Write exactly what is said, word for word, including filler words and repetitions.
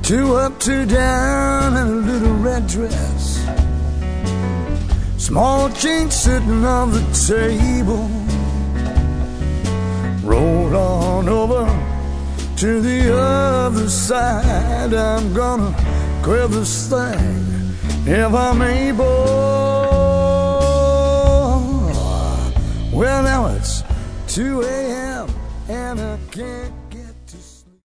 Two up, two down, and a little red dress. Small change sitting on the table. Roll on over to the other side. I'm gonna quit this thing if I'm able.